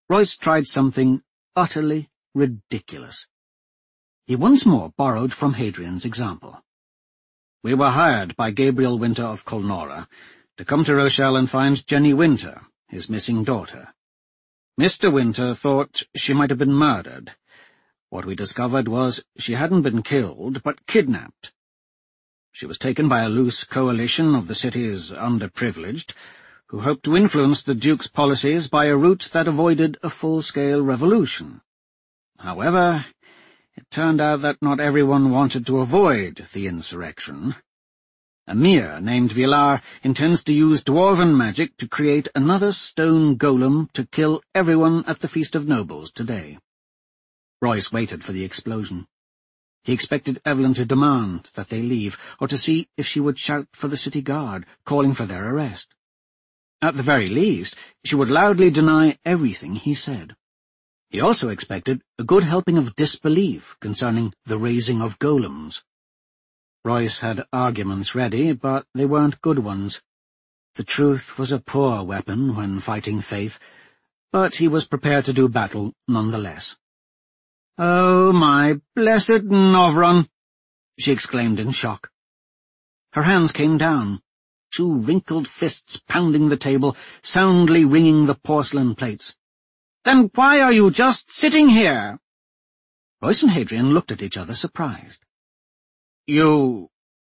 Royce tried something utterly ridiculous. He once more borrowed from Hadrian's example. "We were hired by Gabriel Winter of Colnora to come to Rochelle and find Jenny Winter, his missing daughter. Mr. Winter thought she might have been murdered. What we discovered was she hadn't been killed, but kidnapped. She was taken by a loose coalition of the city's underprivileged, who hoped to influence the Duke's policies by a route that avoided a full-scale revolution. However, it turned out that not everyone wanted to avoid the insurrection. Emir named Villar intends to use dwarven magic to create another stone golem to kill everyone at the Feast of Nobles today." Royce waited for the explosion. He expected Evelyn to demand that they leave, or to see if she would shout for the city guard, calling for their arrest. At the very least, she would loudly deny everything he said. He also expected a good helping of disbelief concerning the raising of golems. Royce had arguments ready, but they weren't good ones. The truth was a poor weapon when fighting faith, but he was prepared to do battle nonetheless. "Oh, my blessed Novron!" she exclaimed in shock. Her hands came down, two wrinkled fists pounding the table, soundly ringing the porcelain plates. "Then why are you just sitting here?" Royce and Hadrian looked at each other, surprised. You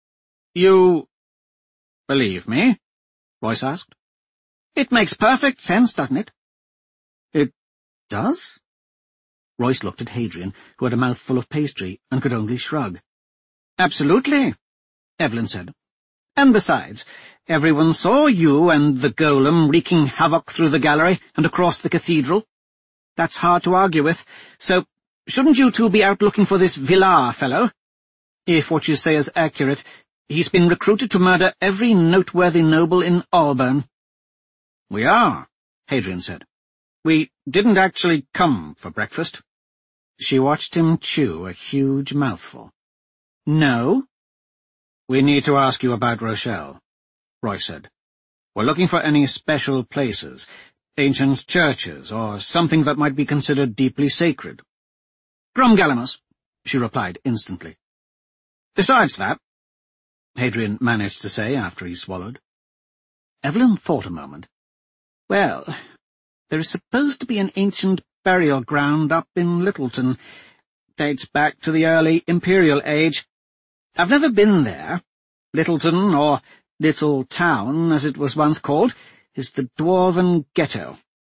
believe me?" Royce asked. "It makes perfect sense, doesn't it?" "It does?" Royce looked at Hadrian, who had a mouthful of pastry, and could only shrug. "Absolutely," Evelyn said. "And besides, everyone saw you and the golem wreaking havoc through the gallery and across the cathedral. That's hard to argue with, so shouldn't you two be out looking for this Villar fellow? If what you say is accurate, he's been recruited to murder every noteworthy noble in Alburn." "We are," Hadrian said. "We didn't actually come for breakfast." She watched him chew a huge mouthful. "No?" "We need to ask you about Rochelle," Royce said. "We're looking for any special places, ancient churches, or something that might be considered deeply sacred." "Drumgalamus," she replied instantly. "Besides that," Hadrian managed to say after he swallowed. Evelyn thought a moment. "Well, there is supposed to be an ancient burial ground up in Littleton. Dates back to the early Imperial Age. I've never been there. Littleton, or Little Town, as it was once called, is the Dwarven Ghetto.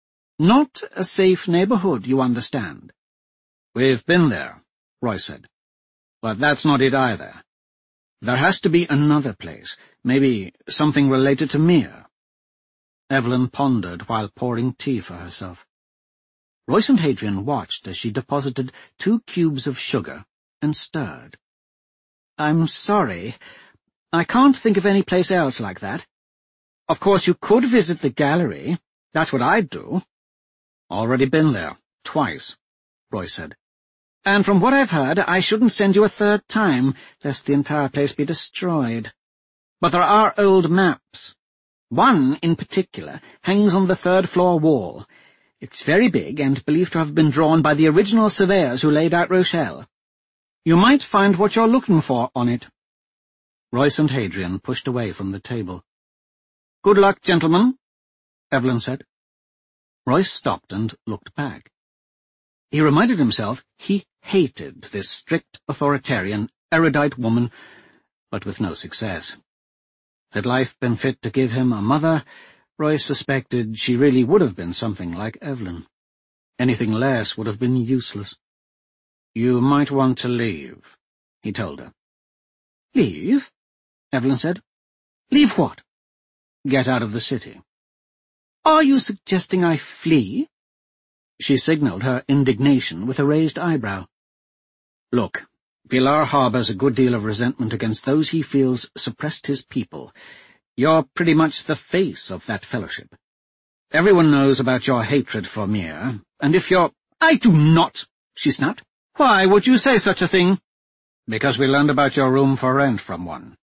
Not a safe neighborhood, you understand." "We've been there," Royce said. "But that's not it either. There has to be another place, maybe something related to Mir." Evelyn pondered while pouring tea for herself. Royce and Hadrian watched as she deposited 2 cubes of sugar and stirred. "I'm sorry. I can't think of any place else like that. Of course, you could visit the gallery. That's what I'd do." "Already been there, twice," Royce said. "And from what I've heard, I shouldn't send you a third time, lest the entire place be destroyed. But there are old maps. One, in particular, hangs on the 3rd-floor wall. It's very big and believed to have been drawn by the original surveyors who laid out Rochelle. You might find what you're looking for on it." Royce and Hadrian pushed away from the table. "Good luck, gentlemen," Evelyn said. Royce stopped and looked back. He reminded himself he hated this strict, authoritarian, erudite woman, but with no success. Had life been fit to give him a mother, Royce suspected she really would have been something like Evelyn. Anything less would have been useless. "You might want to leave," he told her. "Leave?" Evelyn said. "Leave what?" "Get out of the city." "Are you suggesting I flee?" She signalled her indignation with a raised eyebrow. "Look, Villar harbours a good deal of resentment against those he feels suppressed his people. You're pretty much the face of that fellowship. Everyone knows about your hatred for Mir, and if you're—" "I do not," she snapped. "Why would you say such a thing?" "Because we learned about your room for rent from one."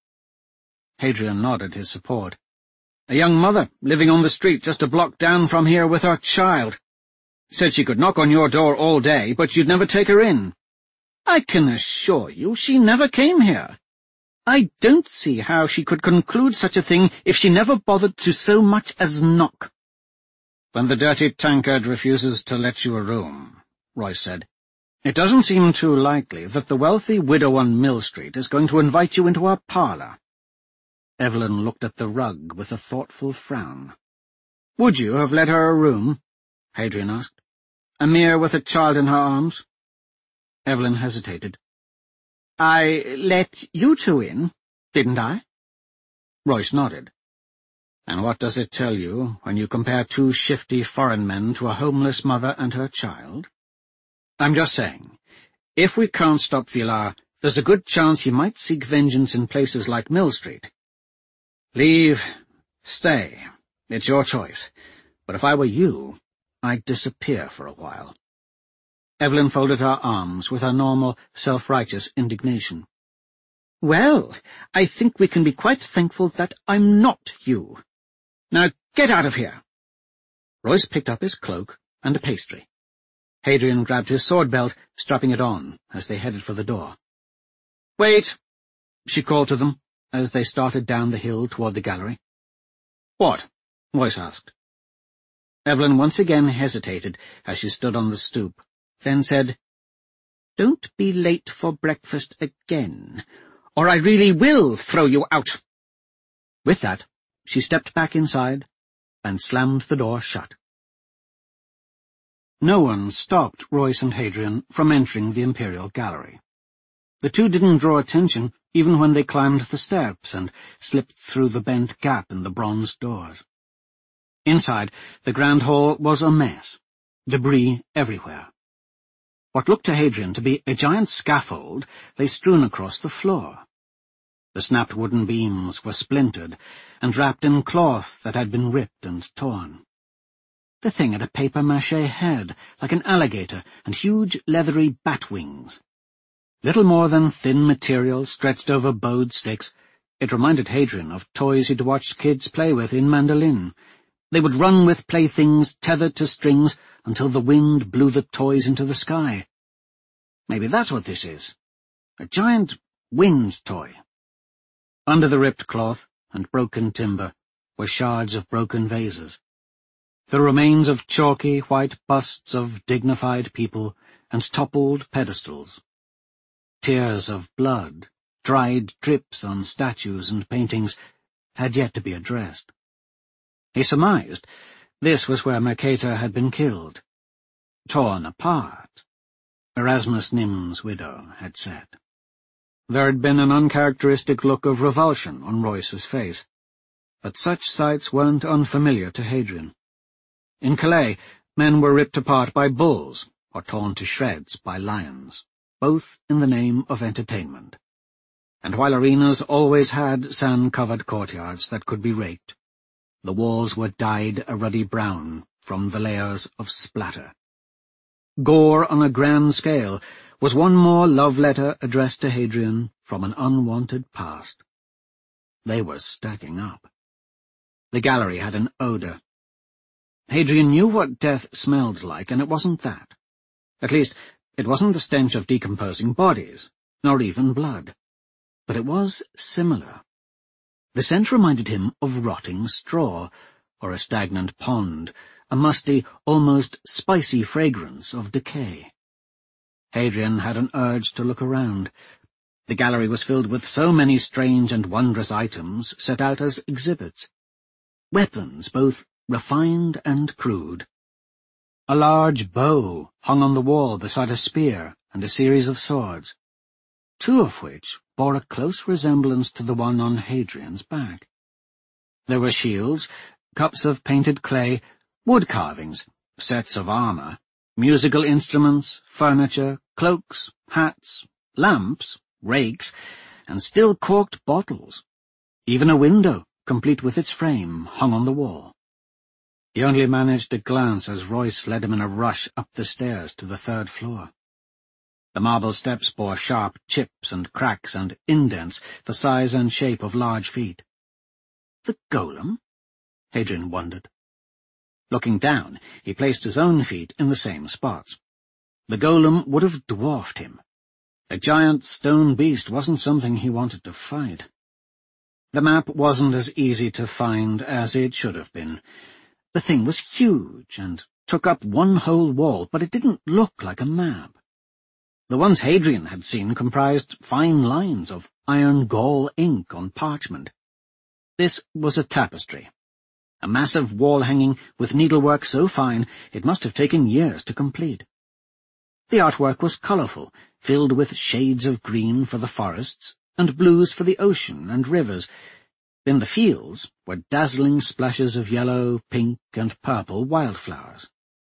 Hadrian nodded his support. "A young mother living on the street just a block down from here with her child. Said she could knock on your door all day, but you'd never take her in. I can assure you she never came here. I don't see how she could conclude such a thing if she never bothered to so much as knock." "When the dirty tankard refuses to let you a room," Royce said, "it doesn't seem too likely that the wealthy widow on Mill Street is going to invite you into our parlour." Evelyn looked at the rug with a thoughtful frown. "Would you have let her a room?" Hadrian asked. "Amir with a child in her arms?" Evelyn hesitated. "I let you two in, didn't I?" Royce nodded. "And what does it tell you when you compare two shifty foreign men to a homeless mother and her child? I'm just saying, if we can't stop Villar, there's a good chance he might seek vengeance in places like Mill Street. Leave, stay, it's your choice, but if I were you, I'd disappear for a while." Evelyn folded her arms with her normal, self-righteous indignation. "Well, I think we can be quite thankful that I'm not you. Now get out of here." Royce picked up his cloak and a pastry. Hadrian grabbed his sword belt, strapping it on as they headed for the door. "Wait," she called to them as they started down the hill toward the gallery. "What?" Royce asked. Evelyn once again hesitated as she stood on the stoop, then said, "Don't be late for breakfast again, or I really will throw you out." With that, she stepped back inside and slammed the door shut. No one stopped Royce and Hadrian from entering the Imperial Gallery. The two didn't draw attention even when they climbed the steps and slipped through the bent gap in the bronze doors. Inside, the Grand Hall was a mess, debris everywhere. What looked to Hadrian to be a giant scaffold lay strewn across the floor. The snapped wooden beams were splintered and wrapped in cloth that had been ripped and torn. The thing had a papier-mâché head, like an alligator, and huge leathery bat wings. Little more than thin material stretched over bowed sticks, it reminded Hadrian of toys he'd watched kids play with in Mandolin. They would run with playthings tethered to strings until the wind blew the toys into the sky. Maybe that's what this is. A giant wind toy. Under the ripped cloth and broken timber were shards of broken vases. The remains of chalky white busts of dignified people and toppled pedestals. Tears of blood, dried drips on statues and paintings, had yet to be addressed. He surmised this was where Mercator had been killed. Torn apart, Erasmus Nim's widow had said. There had been an uncharacteristic look of revulsion on Royce's face, but such sights weren't unfamiliar to Hadrian. In Calais, men were ripped apart by bulls or torn to shreds by lions, both in the name of entertainment. And while arenas always had sand-covered courtyards that could be raked, the walls were dyed a ruddy brown from the layers of splatter. Gore on a grand scale was one more love letter addressed to Hadrian from an unwanted past. They were stacking up. The gallery had an odour. Hadrian knew what death smelled like, and it wasn't that. At least, it wasn't the stench of decomposing bodies, nor even blood. But it was similar. The scent reminded him of rotting straw, or a stagnant pond, a musty, almost spicy fragrance of decay. Hadrian had an urge to look around. The gallery was filled with so many strange and wondrous items set out as exhibits. Weapons, both refined and crude. A large bow hung on the wall beside a spear and a series of swords, two of which bore a close resemblance to the one on Hadrian's back. There were shields, cups of painted clay, wood carvings, sets of armour, musical instruments, furniture, cloaks, hats, lamps, rakes, and still-corked bottles. Even a window, complete with its frame, hung on the wall. He only managed a glance as Royce led him in a rush up the stairs to the third floor. The marble steps bore sharp chips and cracks and indents the size and shape of large feet. The golem? Hadrian wondered. Looking down, he placed his own feet in the same spots. The golem would have dwarfed him. A giant stone beast wasn't something he wanted to fight. The map wasn't as easy to find as it should have been. The thing was huge and took up one whole wall, but it didn't look like a map. The ones Hadrian had seen comprised fine lines of iron gall ink on parchment. This was a tapestry, a massive wall hanging with needlework so fine it must have taken years to complete. The artwork was colourful, filled with shades of green for the forests and blues for the ocean and rivers. In the fields were dazzling splashes of yellow, pink, and purple wildflowers.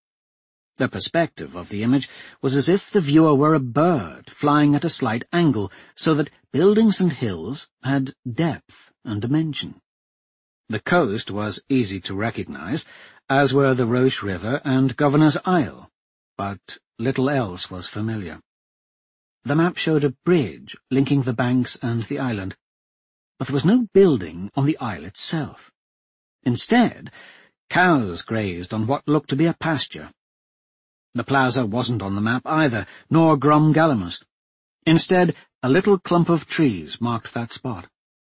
The perspective of the image was as if the viewer were a bird flying at a slight angle, so that buildings and hills had depth and dimension. The coast was easy to recognize, as were the Roche River and Governor's Isle, but little else was familiar. The map showed a bridge linking the banks and the island, but there was no building on the isle itself. Instead, cows grazed on what looked to be a pasture. The plaza wasn't on the map either, nor Grom Galamus. Instead, a little clump of trees marked that spot.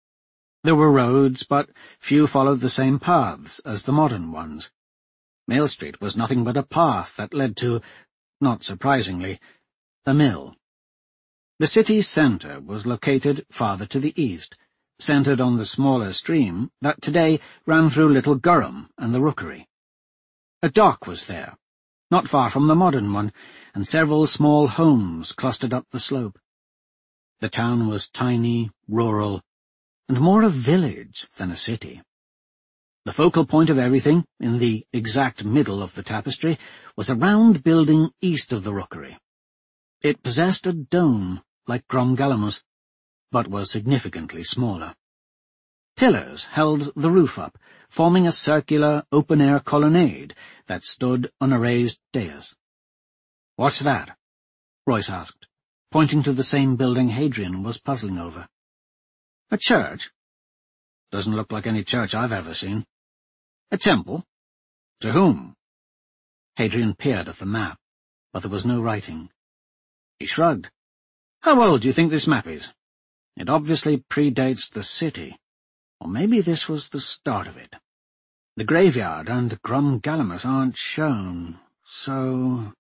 There were roads, but few followed the same paths as the modern ones. Mill Street was nothing but a path that led to, not surprisingly, a mill. The city's centre was located farther to the east, centred on the smaller stream that today ran through Little Gurham and the Rookery. A dock was there, not far from the modern one, and several small homes clustered up the slope. The town was tiny, rural, and more a village than a city. The focal point of everything, in the exact middle of the tapestry, was a round building east of the Rookery. It possessed a dome, like Grom Galamus, but was significantly smaller. Pillars held the roof up, forming a circular, open-air colonnade that stood on a raised dais. "What's that?" Royce asked, pointing to the same building Hadrian was puzzling over. "A church? Doesn't look like any church I've ever seen. A temple? To whom?" Hadrian peered at the map, but there was no writing. He shrugged. "How old do you think this map is? It obviously predates the city. Or maybe this was the start of it. The graveyard and Grom Galamus aren't shown, so—"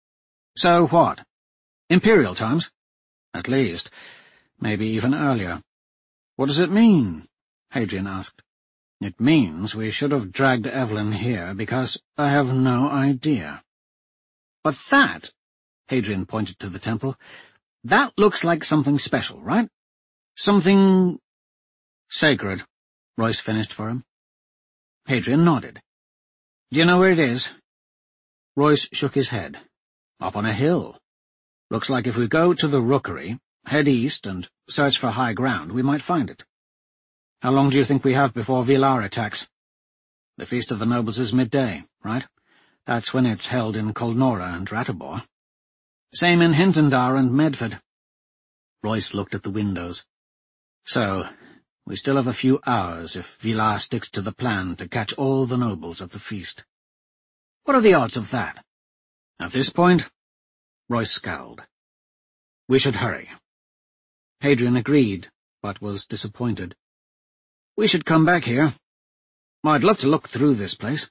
"So what? Imperial times? At least. Maybe even earlier." "What does it mean?" Hadrian asked. "It means we should have dragged Evelyn here, because I have no idea." "But that," Hadrian pointed to the temple, "that looks like something special, right? Something sacred," Royce finished for him. Hadrian nodded. "Do you know where it is?" Royce shook his head. "Up on a hill. Looks like if we go to the Rookery, head east, and search for high ground, we might find it. How long do you think we have before Vilar attacks? The Feast of the Nobles is midday, right? That's when it's held in Colnora and Ratibor. Same in Hintendar and Medford." Royce looked at the windows. "So, we still have a few hours if Vilar sticks to the plan to catch all the nobles at the feast. What are the odds of that?" "At this point," Royce scowled, "we should hurry." Hadrian agreed, but was disappointed. "We should come back here. I'd love to look through this place."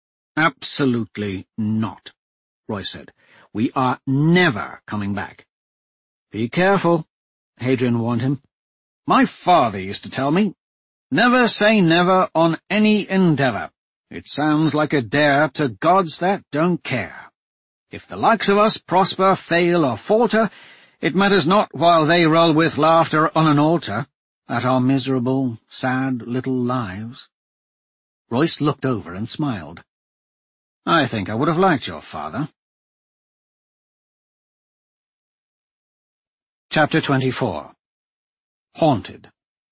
"Absolutely not," Royce said. "We are never coming back." "Be careful," Hadrian warned him. "My father used to tell me, never say never on any endeavour. It sounds like a dare to gods that don't care. If the likes of us prosper, fail, or falter, it matters not while they roll with laughter on an altar at our miserable, sad little lives." Royce looked over and smiled. "I think I would have liked your father." Chapter 24. Haunted.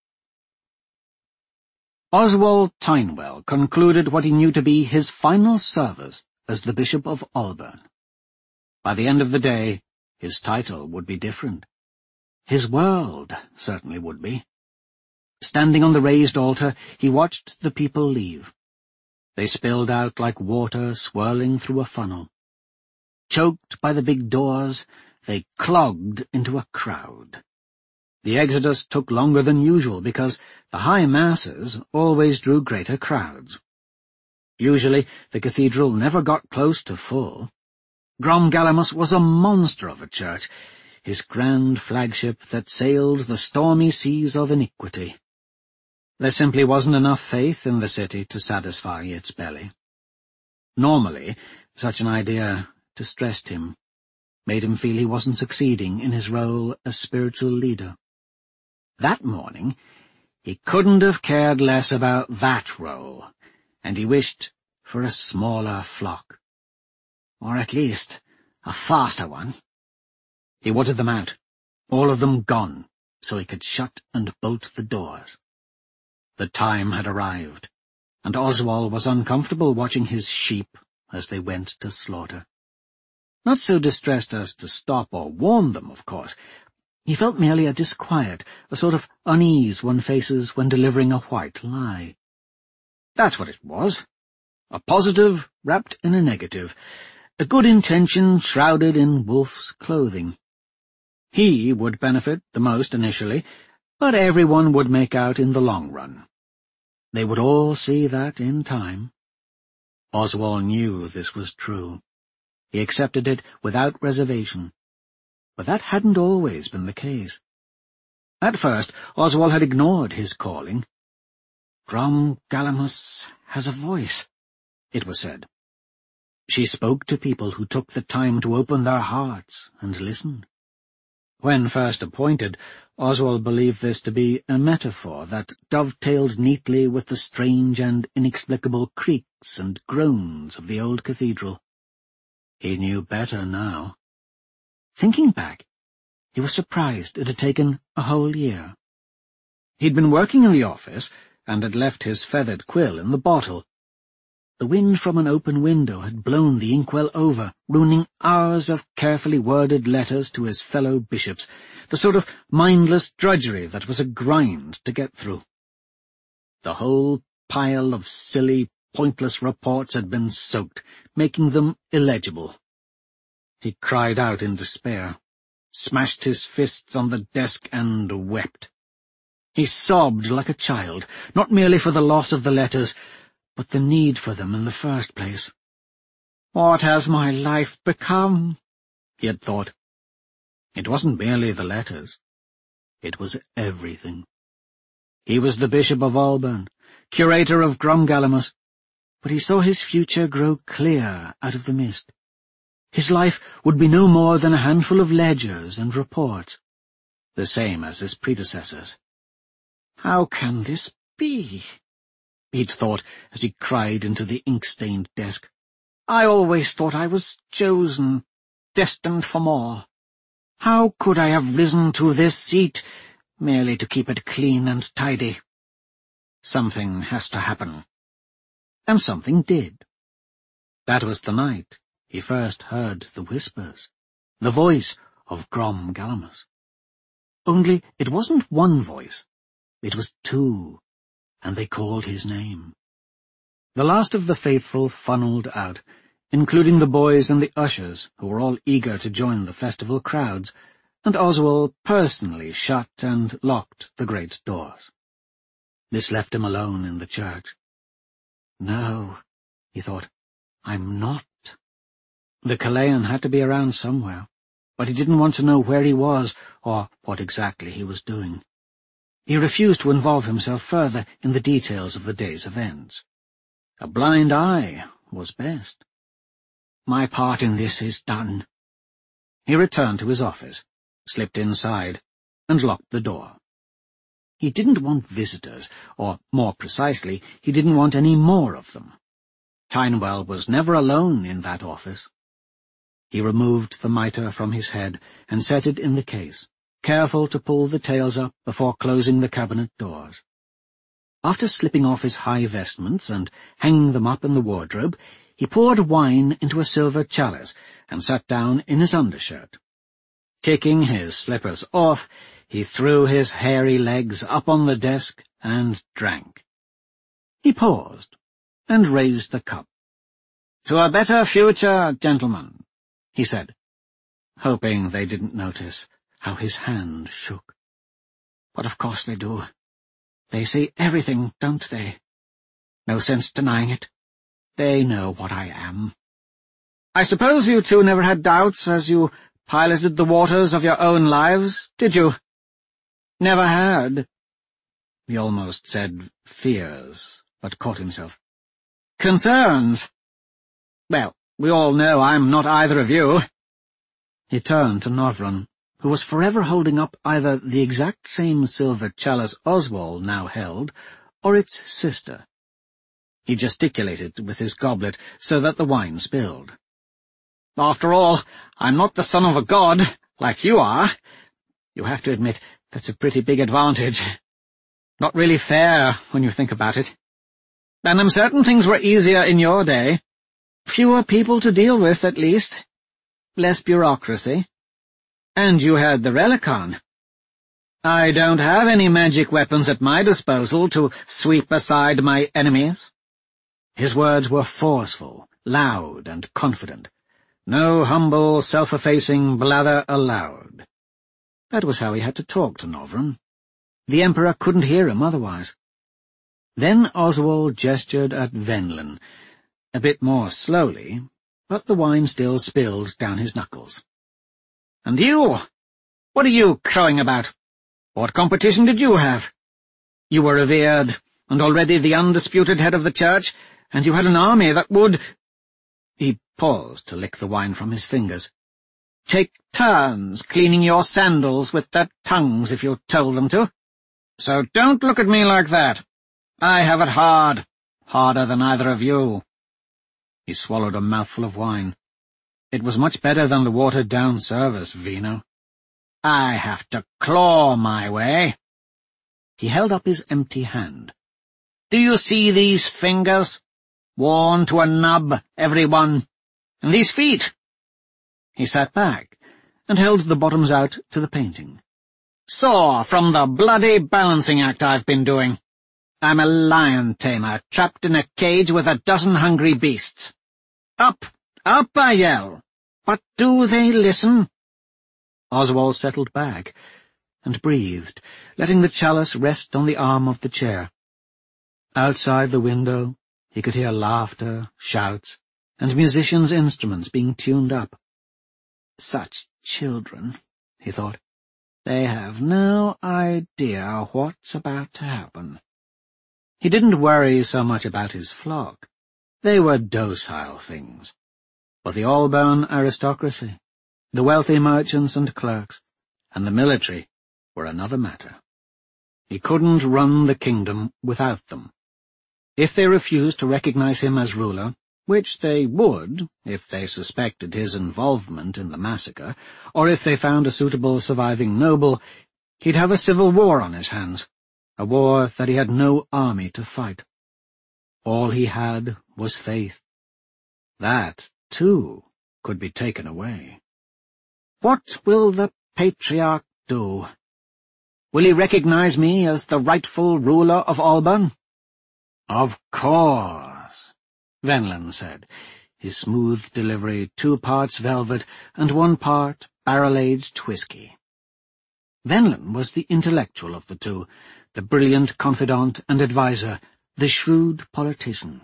Oswald Tynewell concluded what he knew to be his final service as the Bishop of Alburn. By the end of the day, his title would be different. His world certainly would be. Standing on the raised altar, he watched the people leave. They spilled out like water swirling through a funnel. Choked by the big doors, they clogged into a crowd. The exodus took longer than usual because the high masses always drew greater crowds. Usually the cathedral never got close to full. Gromgalamus was a monster of a church, his grand flagship that sailed the stormy seas of iniquity. There simply wasn't enough faith in the city to satisfy its belly. Normally, such an idea distressed him, made him feel he wasn't succeeding in his role as spiritual leader. That morning, he couldn't have cared less about that role, and he wished for a smaller flock. Or at least a faster one. He wanted them out, all of them gone, so he could shut and bolt the doors. The time had arrived, and Oswald was uncomfortable watching his sheep as they went to slaughter. Not so distressed as to stop or warn them, of course. He felt merely a disquiet, a sort of unease one faces when delivering a white lie. That's what it was. A positive wrapped in a negative. A good intention shrouded in wolf's clothing. He would benefit the most initially, but everyone would make out in the long run. They would all see that in time. Oswald knew this was true. He accepted it without reservation. But that hadn't always been the case. At first, Oswald had ignored his calling. "Gromgalamus has a voice," it was said. She spoke to people who took the time to open their hearts and listen. When first appointed, Oswald believed this to be a metaphor that dovetailed neatly with the strange and inexplicable creaks and groans of the old cathedral. He knew better now. Thinking back, he was surprised it had taken a whole year. He'd been working in the office and had left his feathered quill in the bottle. The wind from an open window had blown the inkwell over, ruining hours of carefully worded letters to his fellow bishops, the sort of mindless drudgery that was a grind to get through. The whole pile of silly, pointless reports had been soaked, making them illegible. He cried out in despair, smashed his fists on the desk and wept. He sobbed like a child, not merely for the loss of the letters, but the need for them in the first place. "What has my life become?" he had thought. It wasn't merely the letters. It was everything. He was the Bishop of Alburn, curator of Gromgalamus, but he saw his future grow clear out of the mist. His life would be no more than a handful of ledgers and reports, the same as his predecessors. "How can this be?" he'd thought as he cried into the ink-stained desk. "I always thought I was chosen, destined for more. How could I have risen to this seat merely to keep it clean and tidy? Something has to happen." And something did. That was the night he first heard the whispers, the voice of Gromgalamus. Only it wasn't one voice, it was two, and they called his name. The last of the faithful funneled out, including the boys and the ushers, who were all eager to join the festival crowds, and Oswald personally shut and locked the great doors. This left him alone in the church. "No," he thought, "I'm not." The Chilean had to be around somewhere, but he didn't want to know where he was or what exactly he was doing. He refused to involve himself further in the details of the day's events. A blind eye was best. My part in this is done. He returned to his office, slipped inside, and locked the door. He didn't want visitors, or more precisely, he didn't want any more of them. Tynewell was never alone in that office. He removed the mitre from his head and set it in the case, careful to pull the tails up before closing the cabinet doors. After slipping off his high vestments and hanging them up in the wardrobe, he poured wine into a silver chalice and sat down in his undershirt. Kicking his slippers off, he threw his hairy legs up on the desk and drank. He paused, and raised the cup. "To a better future, gentlemen," he said, hoping they didn't notice how his hand shook. But of course they do. They see everything, don't they? No sense denying it. They know what I am. I suppose you two never had doubts as you piloted the waters of your own lives, did you? Never had. He almost said fears, but caught himself. Concerns? Well, we all know I'm not either of you. He turned to Novron, who was forever holding up either the exact same silver chalice Oswald now held, or its sister. He gesticulated with his goblet so that the wine spilled. After all, I'm not the son of a god, like you are. You have to admit that's a pretty big advantage. Not really fair, when you think about it. And I'm certain things were easier in your day. Fewer people to deal with, at least. Less bureaucracy. And you had the Relicon. I don't have any magic weapons at my disposal to sweep aside my enemies. His words were forceful, loud, and confident. No humble, self-effacing blather allowed. That was how he had to talk to Novron. The Emperor couldn't hear him otherwise. Then Oswald gestured at Venlin, a bit more slowly, but the wine still spilled down his knuckles. "And you? What are you crowing about? What competition did you have? You were revered, and already the undisputed head of the church, and you had an army that would—" He paused to lick the wine from his fingers. "Take turns cleaning your sandals with their tongues if you told them to. So don't look at me like that. I have it hard, harder than either of you." He swallowed a mouthful of wine. It was much better than the watered-down service, Vino. "I have to claw my way." He held up his empty hand. "Do you see these fingers? Worn to a nub, every one. And these feet?" He sat back and held the bottoms out to the painting. "Sore from the bloody balancing act I've been doing. I'm a lion tamer trapped in a cage with a dozen hungry beasts. Up, up, I yell. But do they listen?" Oswald settled back and breathed, letting the chalice rest on the arm of the chair. Outside the window, he could hear laughter, shouts, and musicians' instruments being tuned up. Such children, he thought. They have no idea what's about to happen. He didn't worry so much about his flock. They were docile things. But the Alban aristocracy, the wealthy merchants and clerks, and the military were another matter. He couldn't run the kingdom without them. If they refused to recognize him as ruler, which they would if they suspected his involvement in the massacre, or if they found a suitable surviving noble, he'd have a civil war on his hands, a war that he had no army to fight. All he had was faith. That, too, could be taken away. What will the Patriarch do? Will he recognize me as the rightful ruler of Alban? Of course, Venlin said, his smooth delivery 2 parts velvet and 1 part barrel-aged whiskey. Venlin was the intellectual of the two, the brilliant confidant and adviser, the shrewd politician.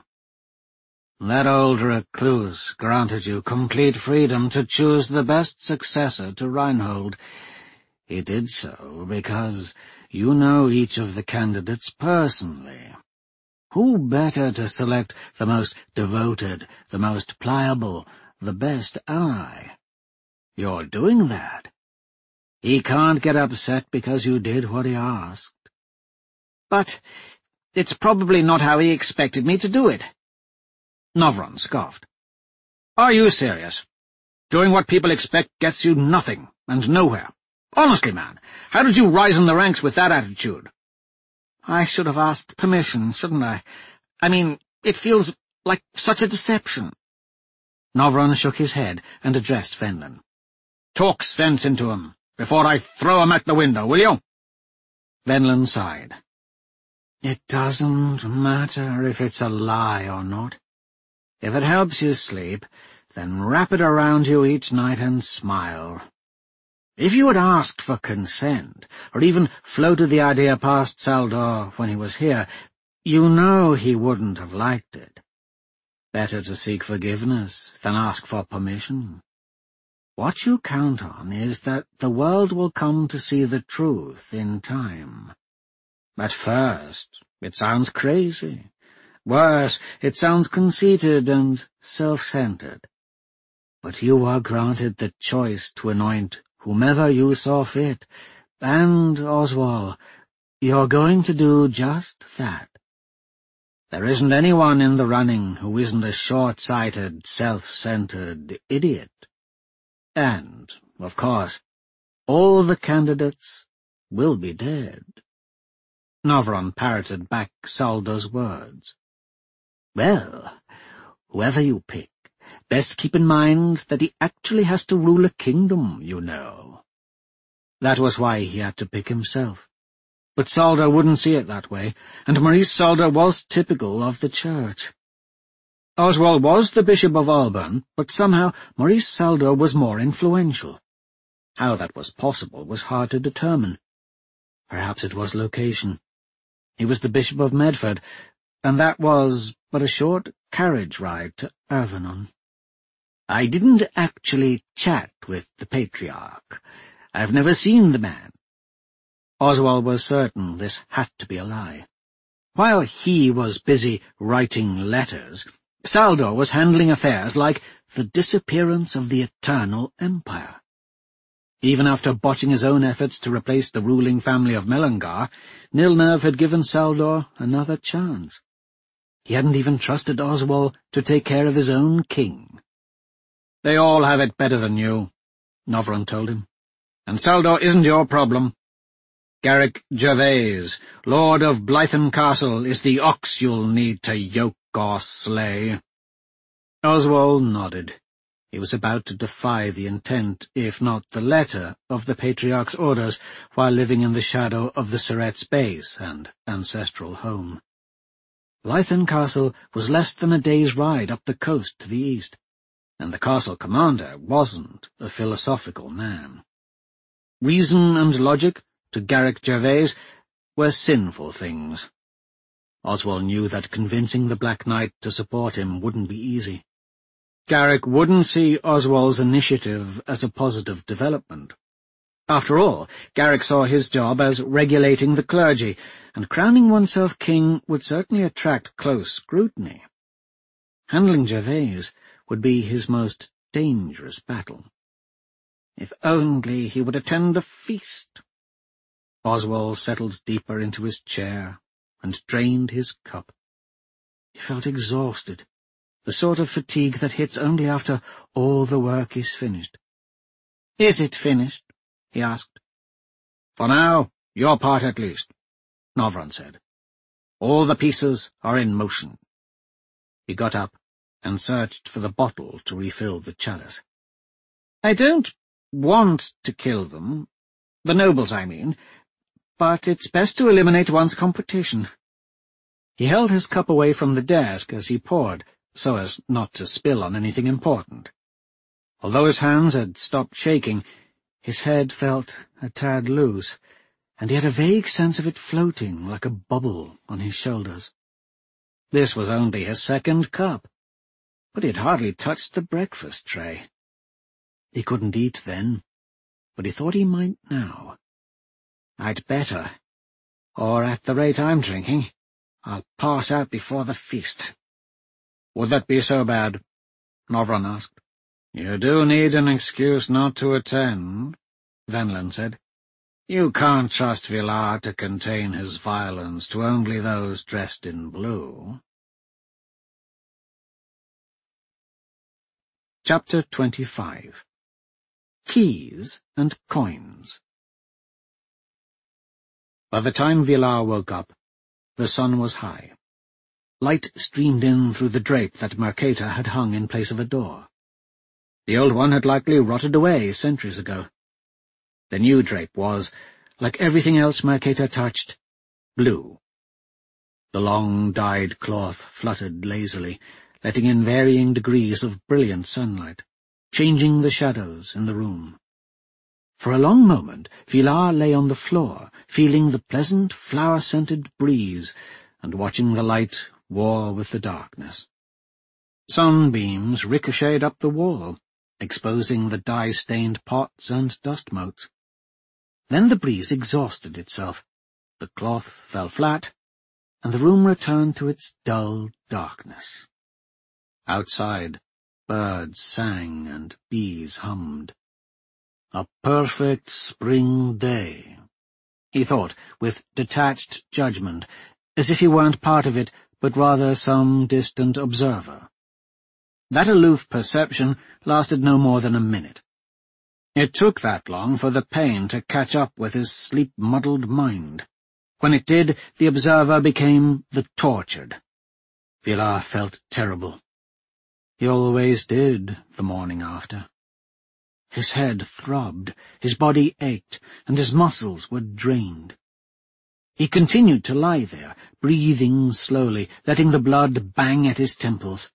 That old recluse granted you complete freedom to choose the best successor to Reinhold. He did so because you know each of the candidates personally. Who better to select the most devoted, the most pliable, the best ally? You're doing that. He can't get upset because you did what he asked. But it's probably not how he expected me to do it. Novron scoffed. Are you serious? Doing what people expect gets you nothing and nowhere. Honestly, man, how did you rise in the ranks with that attitude? I should have asked permission, shouldn't I? I mean, it feels like such a deception. Novron shook his head and addressed Venlin. Talk sense into him, before I throw him out the window, will you? Venlin sighed. "It doesn't matter if it's a lie or not. If it helps you sleep, then wrap it around you each night and smile. If you had asked for consent, or even floated the idea past Saldor when he was here, you know he wouldn't have liked it. Better to seek forgiveness than ask for permission. What you count on is that the world will come to see the truth in time. At first, it sounds crazy. Worse, it sounds conceited and self-centered. But you are granted the choice to anoint whomever you saw fit, and, Oswald, you're going to do just that. There isn't anyone in the running who isn't a short-sighted, self-centered idiot. And, of course, all the candidates will be dead." Novron parroted back Saldor's words. "Well, whoever you pick, best keep in mind that he actually has to rule a kingdom, you know." That was why he had to pick himself. But Saldor wouldn't see it that way, and Maurice Saldor was typical of the church. Oswald was the Bishop of Alban, but somehow Maurice Saldor was more influential. How that was possible was hard to determine. Perhaps it was location. He was the Bishop of Medford, and that was but a short carriage ride to Ervenon. "I didn't actually chat with the Patriarch. I've never seen the man." Oswald was certain this had to be a lie. While he was busy writing letters, Saldor was handling affairs like the disappearance of the Eternal Empire. Even after botching his own efforts to replace the ruling family of Melangar, Nilnerv had given Saldor another chance. He hadn't even trusted Oswald to take care of his own king. "They all have it better than you," Novron told him. "And Saldor isn't your problem. Garrick Gervais, Lord of Blytham Castle, is the ox you'll need to yoke or slay." Oswald nodded. He was about to defy the intent, if not the letter, of the Patriarch's orders while living in the shadow of the Surrett's base and ancestral home. Blytham Castle was less than a day's ride up the coast to the east, and the castle commander wasn't a philosophical man. Reason and logic, to Garrick Gervais, were sinful things. Oswald knew that convincing the Black Knight to support him wouldn't be easy. Garrick wouldn't see Oswald's initiative as a positive development. After all, Garrick saw his job as regulating the clergy, and crowning oneself king would certainly attract close scrutiny. Handling Gervais would be his most dangerous battle. If only he would attend the feast. Oswald settled deeper into his chair and drained his cup. He felt exhausted, the sort of fatigue that hits only after all the work is finished. "Is it finished?" he asked. "For now, your part at least," Novron said. "All the pieces are in motion." He got up and searched for the bottle to refill the chalice. "I don't want to kill them, the nobles, I mean, but it's best to eliminate one's competition." He held his cup away from the desk as he poured, so as not to spill on anything important. Although his hands had stopped shaking, his head felt a tad loose, and he had a vague sense of it floating like a bubble on his shoulders. This was only his second cup, but he had hardly touched the breakfast tray. He couldn't eat then, but he thought he might now. "I'd better, or at the rate I'm drinking, I'll pass out before the feast." "Would that be so bad?" Novron asked. "You do need an excuse not to attend," Venlin said. "You can't trust Villar to contain his violence to only those dressed in blue." Chapter 25. Keys and Coins. By the time Villar woke up, the sun was high. Light streamed in through the drape that Mercator had hung in place of a door. The old one had likely rotted away centuries ago. The new drape was, like everything else Mercator touched, blue. The long dyed cloth fluttered lazily, letting in varying degrees of brilliant sunlight, changing the shadows in the room. For a long moment Villar lay on the floor, feeling the pleasant flower-scented breeze and watching the light war with the darkness. Sunbeams ricocheted up the wall, exposing the dye-stained pots and dust motes. Then the breeze exhausted itself, the cloth fell flat, and the room returned to its dull darkness. Outside, birds sang and bees hummed. A perfect spring day, he thought, with detached judgment, as if he weren't part of it, but rather some distant observer. That aloof perception lasted no more than a minute. It took that long for the pain to catch up with his sleep-muddled mind. When it did, the observer became the tortured. Villar felt terrible. He always did the morning after. His head throbbed, his body ached, and his muscles were drained. He continued to lie there, breathing slowly, letting the blood bang at his temples.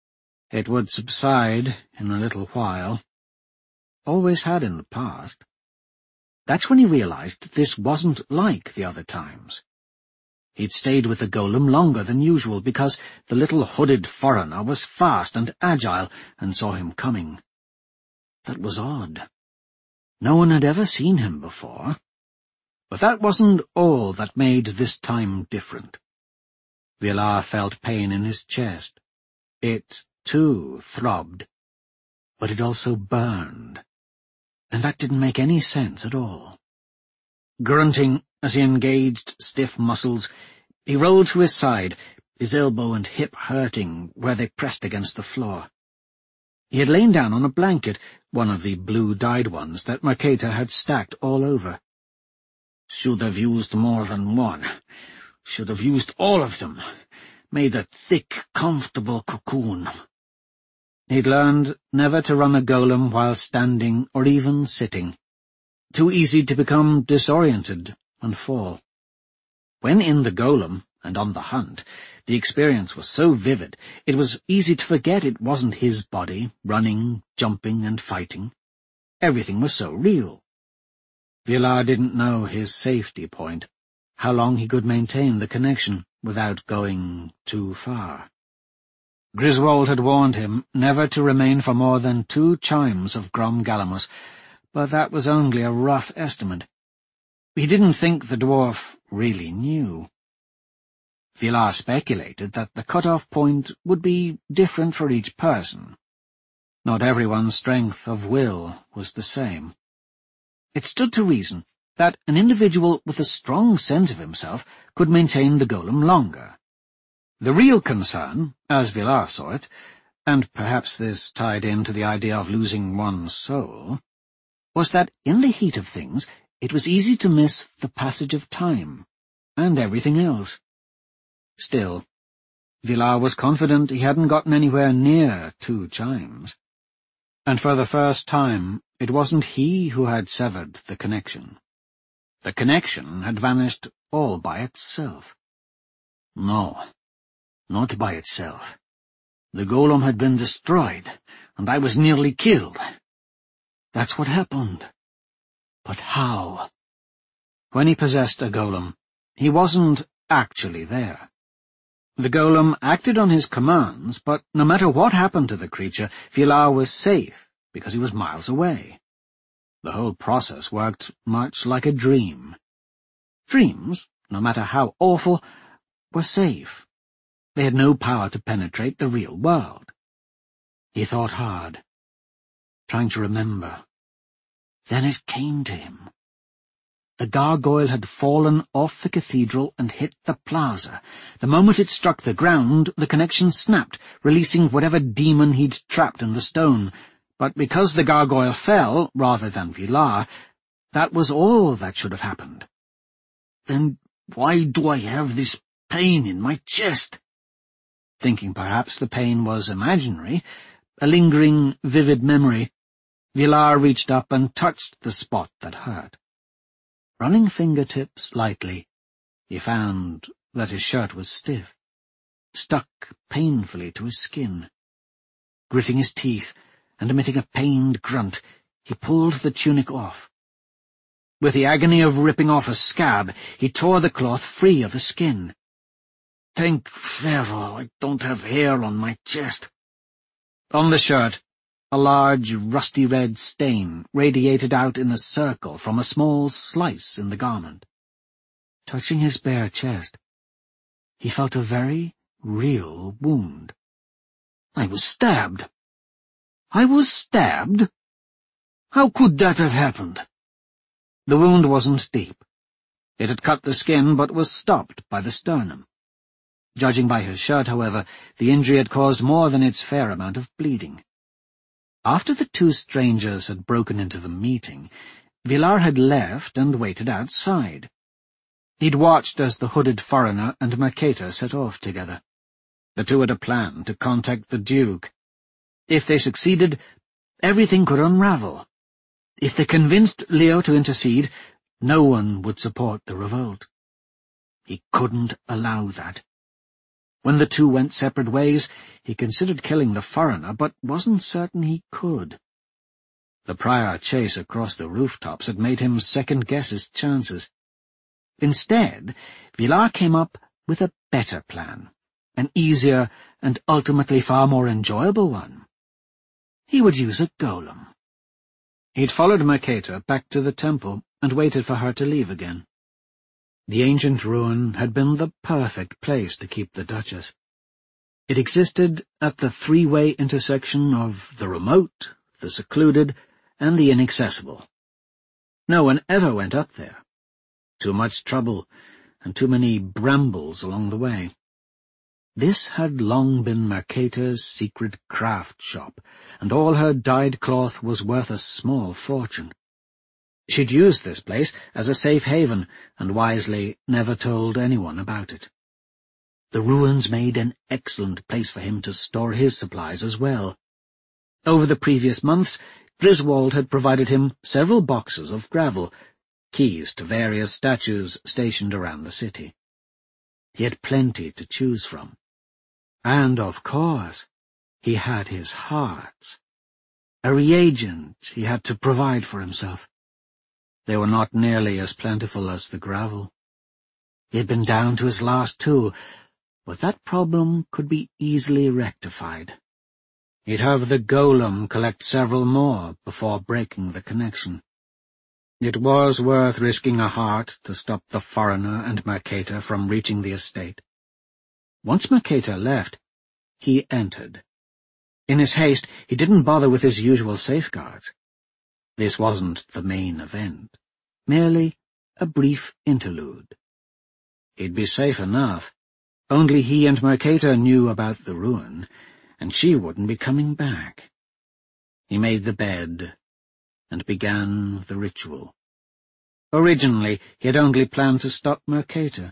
It would subside in a little while. Always had in the past. That's when he realized this wasn't like the other times. He'd stayed with the golem longer than usual because the little hooded foreigner was fast and agile and saw him coming. That was odd. No one had ever seen him before. But that wasn't all that made this time different. Villar felt pain in his chest. It, too, throbbed. But it also burned. And that didn't make any sense at all. Grunting as he engaged stiff muscles, he rolled to his side, his elbow and hip hurting where they pressed against the floor. He had lain down on a blanket, one of the blue-dyed ones that Mercator had stacked all over. Should have used more than one. Should have used all of them. Made a thick, comfortable cocoon. He'd learned never to run a golem while standing or even sitting. Too easy to become disoriented and fall. When in the golem and on the hunt, the experience was so vivid it was easy to forget it wasn't his body, running, jumping and fighting. Everything was so real. Villar didn't know his safety point, how long he could maintain the connection without going too far. Griswold had warned him never to remain for more than 2 chimes of Grom Galamus, but that was only a rough estimate. He didn't think the dwarf really knew. Villar speculated that the cut-off point would be different for each person. Not everyone's strength of will was the same. It stood to reason that an individual with a strong sense of himself could maintain the golem longer. The real concern, as Villar saw it, and perhaps this tied into the idea of losing one's soul, was that in the heat of things it was easy to miss the passage of time, and everything else. Still, Villar was confident he hadn't gotten anywhere near 2 chimes. And for the first time, it wasn't he who had severed the connection. The connection had vanished all by itself. No, not by itself. The golem had been destroyed, and I was nearly killed. That's what happened. But how? When he possessed a golem, he wasn't actually there. The golem acted on his commands, but no matter what happened to the creature, Villar was safe, because he was miles away. The whole process worked much like a dream. Dreams, no matter how awful, were safe. They had no power to penetrate the real world. He thought hard, trying to remember. Then it came to him. The gargoyle had fallen off the cathedral and hit the plaza. The moment it struck the ground, the connection snapped, releasing whatever demon he'd trapped in the stone. But because the gargoyle fell, rather than Villar, that was all that should have happened. Then why do I have this pain in my chest? Thinking perhaps the pain was imaginary, a lingering, vivid memory, Villar reached up and touched the spot that hurt. Running fingertips lightly, he found that his shirt was stiff, stuck painfully to his skin. Gritting his teeth and emitting a pained grunt, he pulled the tunic off. With the agony of ripping off a scab, he tore the cloth free of the skin. "Thank Pharaoh I don't have hair on my chest." On the shirt, a large, rusty red stain radiated out in a circle from a small slice in the garment. Touching his bare chest, he felt a very real wound. "I was stabbed. I was stabbed? How could that have happened?" The wound wasn't deep. It had cut the skin but was stopped by the sternum. Judging by his shirt, however, the injury had caused more than its fair amount of bleeding. After the two strangers had broken into the meeting, Villar had left and waited outside. He'd watched as the hooded foreigner and Mercator set off together. The two had a plan to contact the Duke. If they succeeded, everything could unravel. If they convinced Leo to intercede, no one would support the revolt. He couldn't allow that. When the two went separate ways, he considered killing the foreigner, but wasn't certain he could. The prior chase across the rooftops had made him second-guess his chances. Instead, Villar came up with a better plan, an easier and ultimately far more enjoyable one. He would use a golem. He'd followed Mercator back to the temple and waited for her to leave again. The ancient ruin had been the perfect place to keep the Duchess. It existed at the three-way intersection of the remote, the secluded, and the inaccessible. No one ever went up there. Too much trouble, and too many brambles along the way. This had long been Mercator's secret craft shop, and all her dyed cloth was worth a small fortune. She'd used this place as a safe haven, and wisely never told anyone about it. The ruins made an excellent place for him to store his supplies as well. Over the previous months, Griswold had provided him several boxes of gravel, keys to various statues stationed around the city. He had plenty to choose from. And, of course, he had his hearts. A reagent he had to provide for himself. They were not nearly as plentiful as the gravel. He had been down to his last two, but that problem could be easily rectified. He'd have the golem collect several more before breaking the connection. It was worth risking a heart to stop the foreigner and Mercator from reaching the estate. Once Mercator left, he entered. In his haste, he didn't bother with his usual safeguards. This wasn't the main event, merely a brief interlude. He'd be safe enough. Only he and Mercator knew about the ruin, and she wouldn't be coming back. He made the bed and began the ritual. Originally, he had only planned to stop Mercator.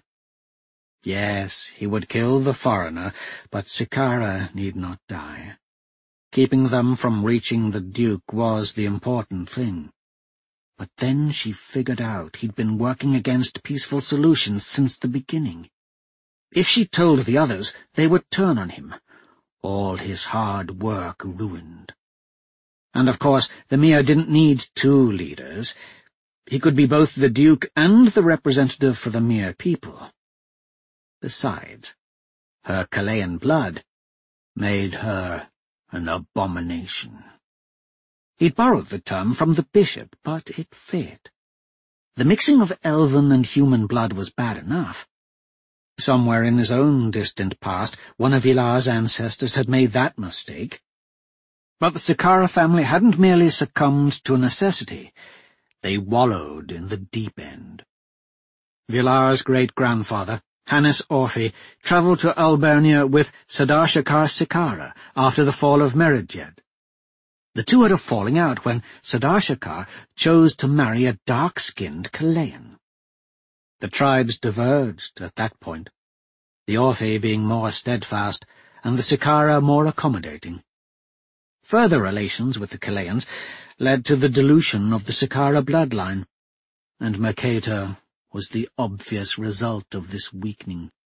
Yes, he would kill the foreigner, but Sykara need not die. Keeping them from reaching the Duke was the important thing. But then she figured out he'd been working against peaceful solutions since the beginning. If she told the others, they would turn on him. All his hard work ruined. And of course, the Mir didn't need two leaders. He could be both the Duke and the representative for the Mir people. Besides, her Kalayan blood made her an abomination. He'd borrowed the term from the bishop, but it fit. The mixing of elven and human blood was bad enough. Somewhere in his own distant past, one of Villar's ancestors had made that mistake. But the Sykara family hadn't merely succumbed to necessity. They wallowed in the deep end. Villar's great-grandfather, Hannes Orphi, travelled to Albernia with Sadar-Shakar Sykara after the fall of Meridjed. The two had a falling out when Sadar-Shakar chose to marry a dark-skinned Kalayan. The tribes diverged at that point, the Orphi being more steadfast and the Sykara more accommodating. Further relations with the Kalayans led to the dilution of the Sykara bloodline, and Mercator was the obvious result of this weakening.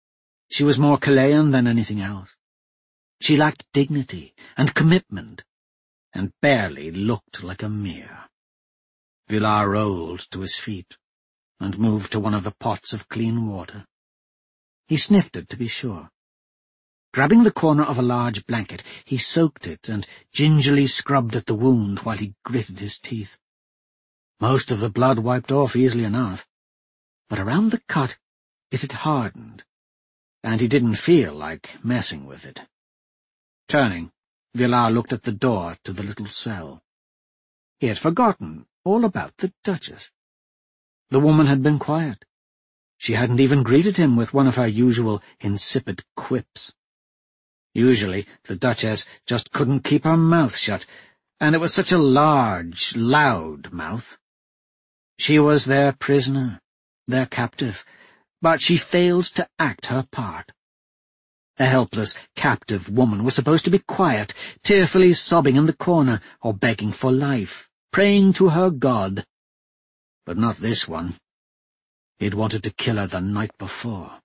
She was more Chilean than anything else. She lacked dignity and commitment, and barely looked like a mere. Villar rolled to his feet and moved to one of the pots of clean water. He sniffed it to be sure. Grabbing the corner of a large blanket, he soaked it and gingerly scrubbed at the wound while he gritted his teeth. Most of the blood wiped off easily enough, but around the cut it had hardened, and he didn't feel like messing with it. Turning, Villar looked at the door to the little cell. He had forgotten all about the Duchess. The woman had been quiet. She hadn't even greeted him with one of her usual insipid quips. Usually the Duchess just couldn't keep her mouth shut, and it was such a large, loud mouth. She was their prisoner, their captive, but she failed to act her part. A helpless, captive woman was supposed to be quiet, tearfully sobbing in the corner, or begging for life, praying to her God. But not this one. He'd wanted to kill her the night before.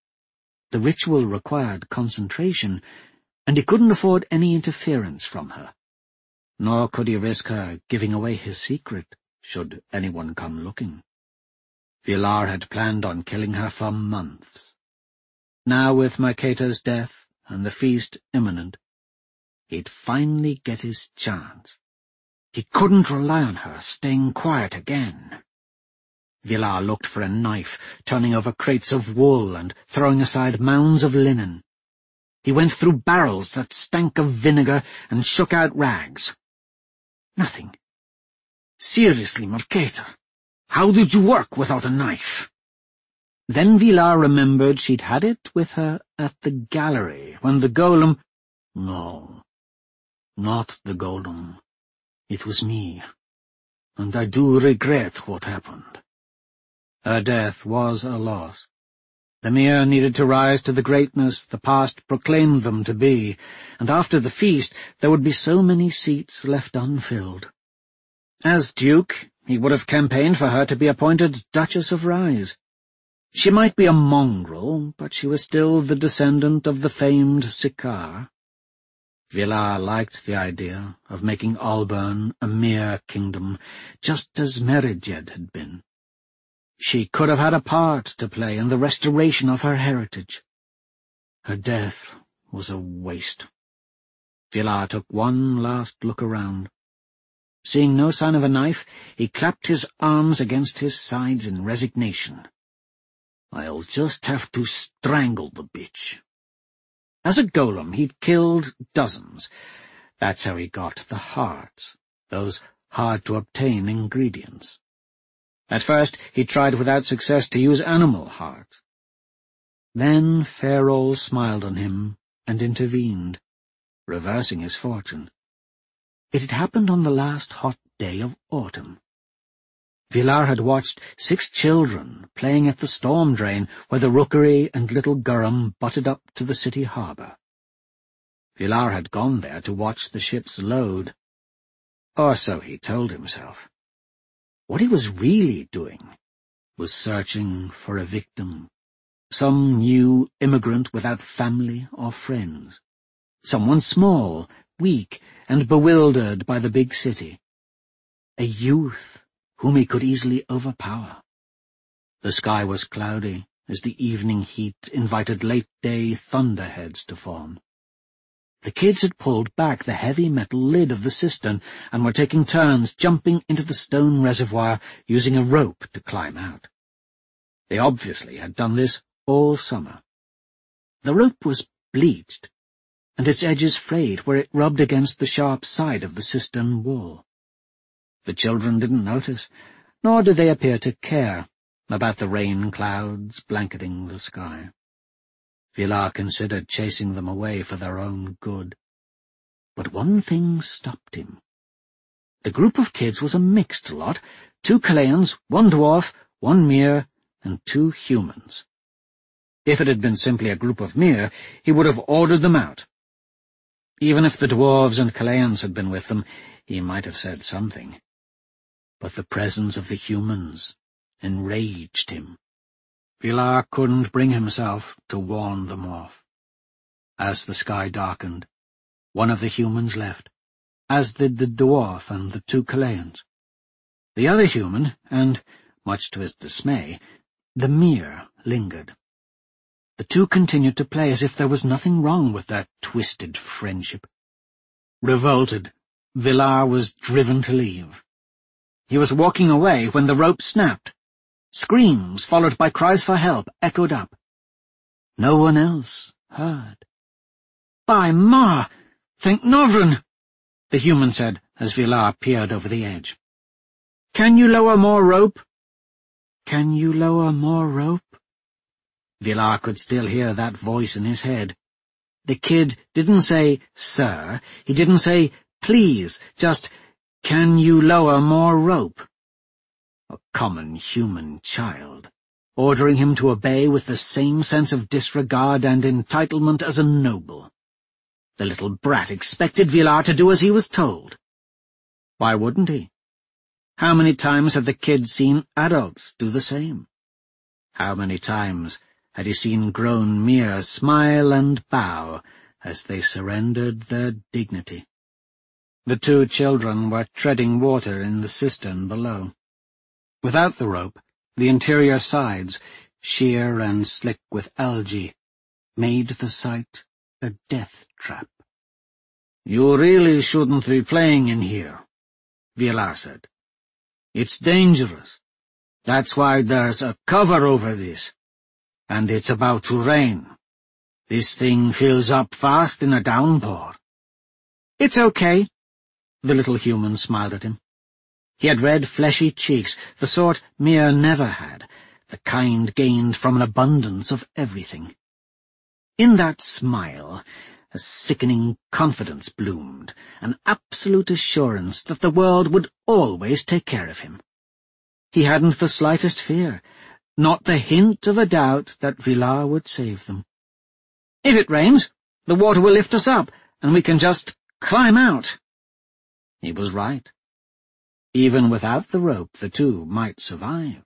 The ritual required concentration, and he couldn't afford any interference from her. Nor could he risk her giving away his secret, should anyone come looking. Villar had planned on killing her for months. Now, with Mercator's death and the feast imminent, he'd finally get his chance. He couldn't rely on her staying quiet again. Villar looked for a knife, turning over crates of wool and throwing aside mounds of linen. He went through barrels that stank of vinegar and shook out rags. Nothing. Seriously, Mercator, how did you work without a knife? Then Villar remembered she'd had it with her at the gallery when the golem— No, not the golem. It was me, and I do regret what happened. Her death was a loss. The Mere needed to rise to the greatness the past proclaimed them to be, and after the feast there would be so many seats left unfilled. As Duke, he would have campaigned for her to be appointed Duchess of Rise. She might be a mongrel, but she was still the descendant of the famed Siccar. Villar liked the idea of making Alburn a mere kingdom, just as Meridjed had been. She could have had a part to play in the restoration of her heritage. Her death was a waste. Villar took one last look around. Seeing no sign of a knife, he clapped his arms against his sides in resignation. I'll just have to strangle the bitch. As a golem, he'd killed dozens. That's how he got the hearts, those hard-to-obtain ingredients. At first, he tried without success to use animal hearts. Then Fairol smiled on him and intervened, reversing his fortune. It had happened on the last hot day of autumn. Villar had watched 6 children playing at the storm drain where the Rookery and Little Gurham butted up to the city harbour. Villar had gone there to watch the ships load. Or so he told himself. What he was really doing was searching for a victim, some new immigrant without family or friends, someone small, weak, and bewildered by the big city, a youth whom he could easily overpower. The sky was cloudy as the evening heat invited late-day thunderheads to form. The kids had pulled back the heavy metal lid of the cistern and were taking turns jumping into the stone reservoir using a rope to climb out. They obviously had done this all summer. The rope was bleached, and its edges frayed where it rubbed against the sharp side of the cistern wall. The children didn't notice, nor did they appear to care about the rain clouds blanketing the sky. Villar considered chasing them away for their own good. But one thing stopped him. The group of kids was a mixed lot, 2 Chileans, 1 dwarf, 1 Mere, and 2 humans. If it had been simply a group of Mere, he would have ordered them out. Even if the dwarves and Chileans had been with them, he might have said something. But the presence of the humans enraged him. Villar couldn't bring himself to warn them off. As the sky darkened, one of the humans left, as did the dwarf and the 2 Calayans. The other human, and, much to his dismay, the Mere, lingered. The 2 continued to play as if there was nothing wrong with their twisted friendship. Revolted, Villar was driven to leave. He was walking away when the rope snapped. Screams, followed by cries for help, echoed up. No one else heard. "By Ma! Thank Novrin!" the human said as Villar peered over the edge. "Can you lower more rope?" "Can you lower more rope?" Villar could still hear that voice in his head. The kid didn't say, "Sir," he didn't say, "Please," just, "Can you lower more rope?" A common human child, ordering him to obey with the same sense of disregard and entitlement as a noble. The little brat expected Villar to do as he was told. Why wouldn't he? How many times had the kid seen adults do the same? How many times had he seen grown Mere smile and bow as they surrendered their dignity? The 2 children were treading water in the cistern below. Without the rope, the interior sides, sheer and slick with algae, made the sight a death trap. "You really shouldn't be playing in here," Villar said. "It's dangerous. That's why there's a cover over this. And it's about to rain. This thing fills up fast in a downpour." "It's okay." The little human smiled at him. He had red, fleshy cheeks, the sort Mere never had, the kind gained from an abundance of everything. In that smile, a sickening confidence bloomed, an absolute assurance that the world would always take care of him. He hadn't the slightest fear, not the hint of a doubt that Villar would save them. "If it rains, the water will lift us up, and we can just climb out." He was right. Even without the rope, the 2 might survive.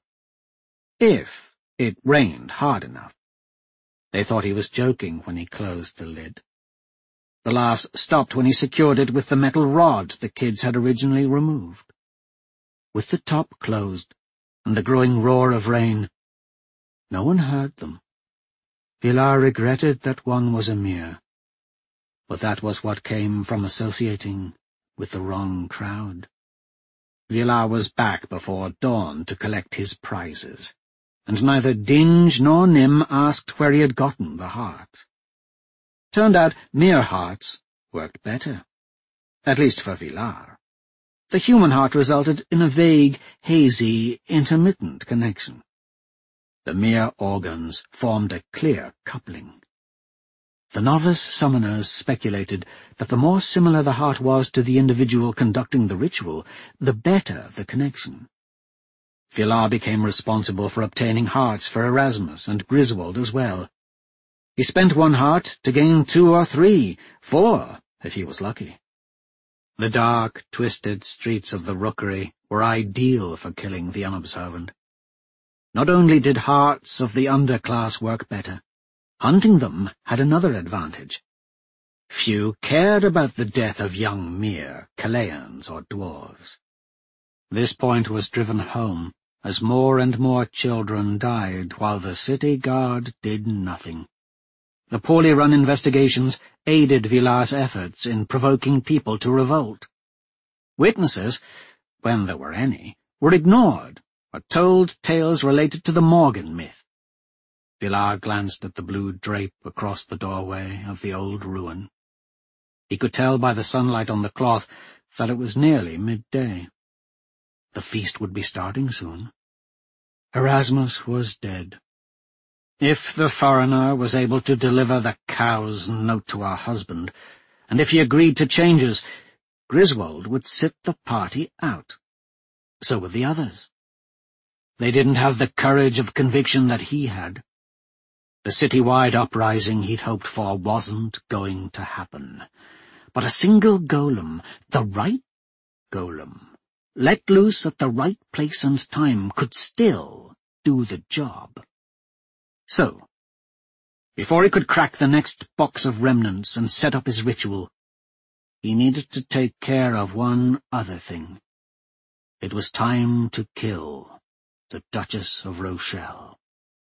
If it rained hard enough. They thought he was joking when he closed the lid. The laughs stopped when he secured it with the metal rod the kids had originally removed. With the top closed, and the growing roar of rain, no one heard them. Villar regretted that one was a Mere. But that was what came from associating with the wrong crowd. Villar was back before dawn to collect his prizes, and neither Dinge nor Nim asked where he had gotten the hearts. Turned out Mere hearts worked better, at least for Villar. The human heart resulted in a vague, hazy, intermittent connection. The Mere organs formed a clear coupling. The novice summoners speculated that the more similar the heart was to the individual conducting the ritual, the better the connection. Villar became responsible for obtaining hearts for Erasmus and Griswold as well. He spent one heart to gain 2 or 3, 4, if he was lucky. The dark, twisted streets of the rookery were ideal for killing the unobservant. Not only did hearts of the underclass work better, hunting them had another advantage. Few cared about the death of young Mere, Calayans, or dwarves. This point was driven home as more and more children died while the city guard did nothing. The poorly run investigations aided Villar's efforts in provoking people to revolt. Witnesses, when there were any, were ignored or told tales related to the Morgan myth. Villar glanced at the blue drape across the doorway of the old ruin. He could tell by the sunlight on the cloth that it was nearly midday. The feast would be starting soon. Erasmus was dead. If the foreigner was able to deliver the cow's note to her husband, and if he agreed to changes, Griswold would sit the party out. So would the others. They didn't have the courage of conviction that he had. The citywide uprising he'd hoped for wasn't going to happen. But a single golem, the right golem, let loose at the right place and time, could still do the job. So, before he could crack the next box of remnants and set up his ritual, he needed to take care of one other thing. It was time to kill the Duchess of Rochelle.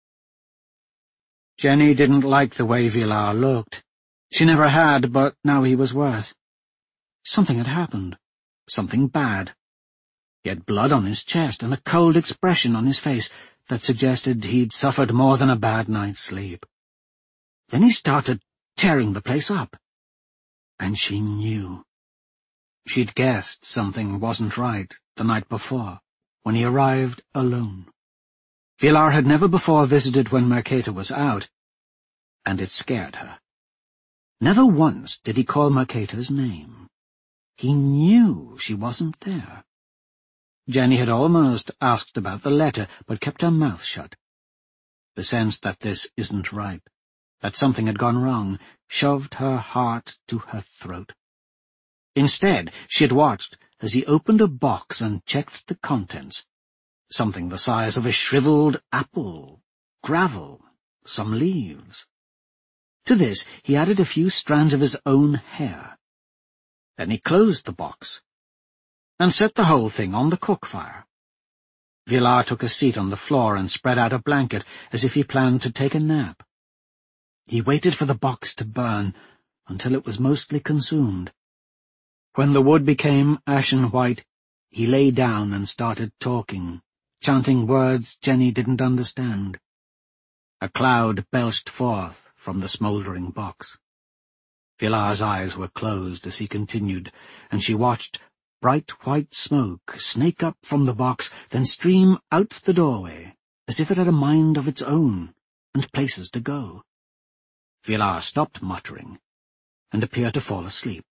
Jenny didn't like the way Villar looked. She never had, but now he was worse. Something had happened. Something bad. He had blood on his chest and a cold expression on his face that suggested he'd suffered more than a bad night's sleep. Then he started tearing the place up. And she knew. She'd guessed something wasn't right the night before, when he arrived alone. Villar had never before visited when Mercator was out, and it scared her. Never once did he call Mercator's name. He knew she wasn't there. Jenny had almost asked about the letter, but kept her mouth shut. The sense that this isn't right, that something had gone wrong, shoved her heart to her throat. Instead, she had watched as he opened a box and checked the contents. Something the size of a shriveled apple, gravel, some leaves. To this he added a few strands of his own hair. Then he closed the box and set the whole thing on the cook fire. Villar took a seat on the floor and spread out a blanket as if he planned to take a nap. He waited for the box to burn until it was mostly consumed. When the wood became ashen white, he lay down and started talking, chanting words Jenny didn't understand. A cloud belched forth from the smouldering box. Villar's eyes were closed as he continued, and she watched bright white smoke snake up from the box, then stream out the doorway, as if it had a mind of its own, and places to go. Villar stopped muttering, and appeared to fall asleep.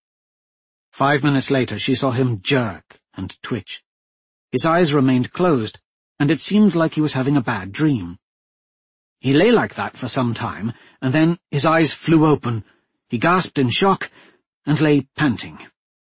5 minutes later she saw him jerk and twitch. His eyes remained closed, and it seemed like he was having a bad dream. He lay like that for some time, and then his eyes flew open. He gasped in shock, and lay panting.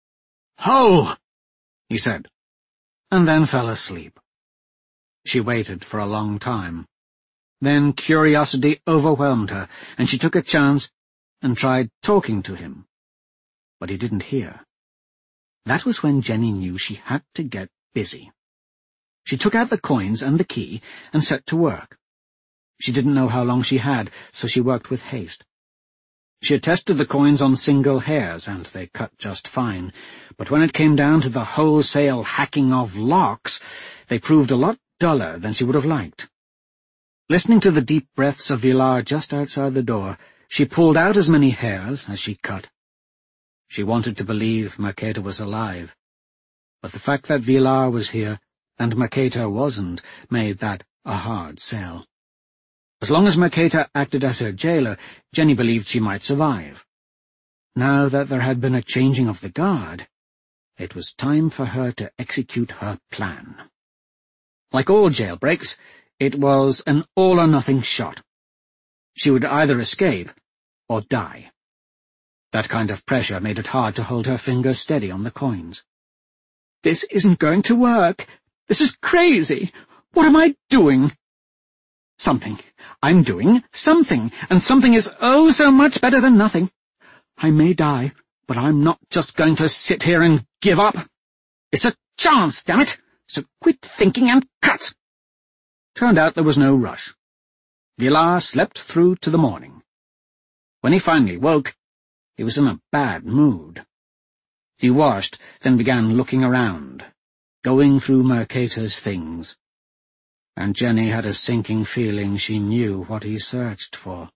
"Ho!" he said, and then fell asleep. She waited for a long time. Then curiosity overwhelmed her, and she took a chance and tried talking to him. But he didn't hear. That was when Jenny knew she had to get busy. She took out the coins and the key and set to work. She didn't know how long she had, so she worked with haste. She had tested the coins on single hairs, and they cut just fine, but when it came down to the wholesale hacking of locks, they proved a lot duller than she would have liked. Listening to the deep breaths of Villar just outside the door, she pulled out as many hairs as she cut. She wanted to believe Mercator was alive, but the fact that Villar was here and Mercator wasn't made that a hard sell. As long as Mercator acted as her jailer, Jenny believed she might survive. Now that there had been a changing of the guard, it was time for her to execute her plan. Like all jailbreaks, it was an all-or-nothing shot. She would either escape or die. That kind of pressure made it hard to hold her fingers steady on the coins. "This isn't going to work. This is crazy. What am I doing?" "Something. I'm doing something, and something is oh so much better than nothing. I may die, but I'm not just going to sit here and give up. It's a chance, damn it, so quit thinking and cut." Turned out there was no rush. Villar slept through to the morning. When he finally woke, he was in a bad mood. He washed, then began looking around, going through Mercator's things. And Jenny had a sinking feeling she knew what he searched for.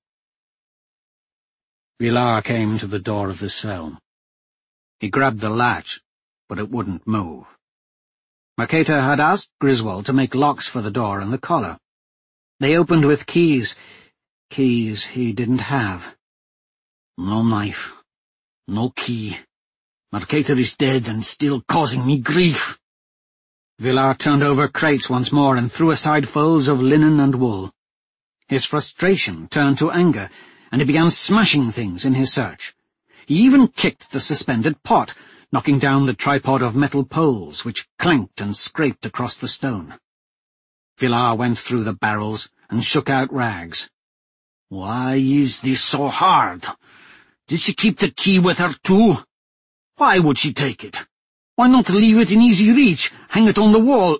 Villar came to the door of the cell. He grabbed the latch, but it wouldn't move. Mercator had asked Griswold to make locks for the door and the collar. They opened with keys he didn't have. No knife, no key. Mercator is dead and still causing me grief. Villar turned over crates once more and threw aside folds of linen and wool. His frustration turned to anger, and he began smashing things in his search. He even kicked the suspended pot, knocking down the tripod of metal poles, which clanked and scraped across the stone. Villar went through the barrels and shook out rags. "Why is this so hard? Did she keep the key with her too? Why would she take it? Why not leave it in easy reach, hang it on the wall?"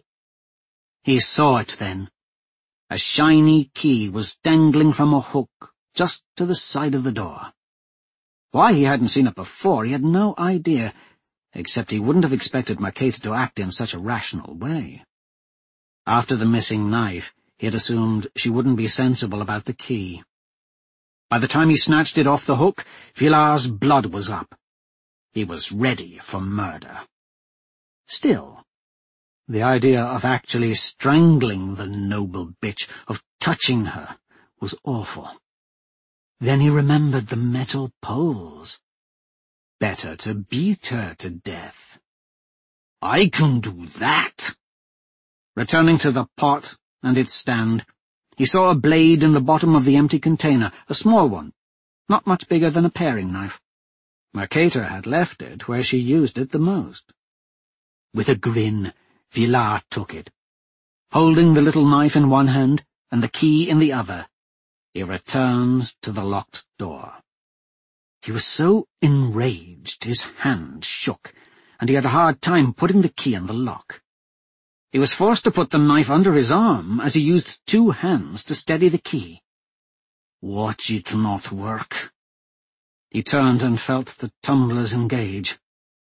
He saw it then. A shiny key was dangling from a hook just to the side of the door. Why he hadn't seen it before, he had no idea, except he wouldn't have expected Mercator to act in such a rational way. After the missing knife, he had assumed she wouldn't be sensible about the key. By the time he snatched it off the hook, Villar's blood was up. He was ready for murder. Still, the idea of actually strangling the noble bitch, of touching her, was awful. Then he remembered the metal poles. Better to beat her to death. "I can do that." Returning to the pot and its stand, he saw a blade in the bottom of the empty container, a small one, not much bigger than a paring knife. Mercator had left it where she used it the most. With a grin, Villar took it. Holding the little knife in one hand and the key in the other, he returned to the locked door. He was so enraged his hand shook, and he had a hard time putting the key in the lock. He was forced to put the knife under his arm as he used 2 hands to steady the key. Watch it not work. He turned and felt the tumblers engage.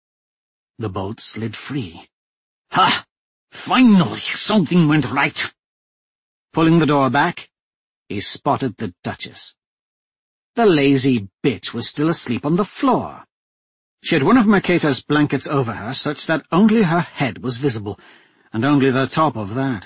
The bolt slid free. Ha! Finally, something went right. Pulling the door back, he spotted the Duchess. The lazy bitch was still asleep on the floor. She had one of Mercator's blankets over her such that only her head was visible, and only the top of that.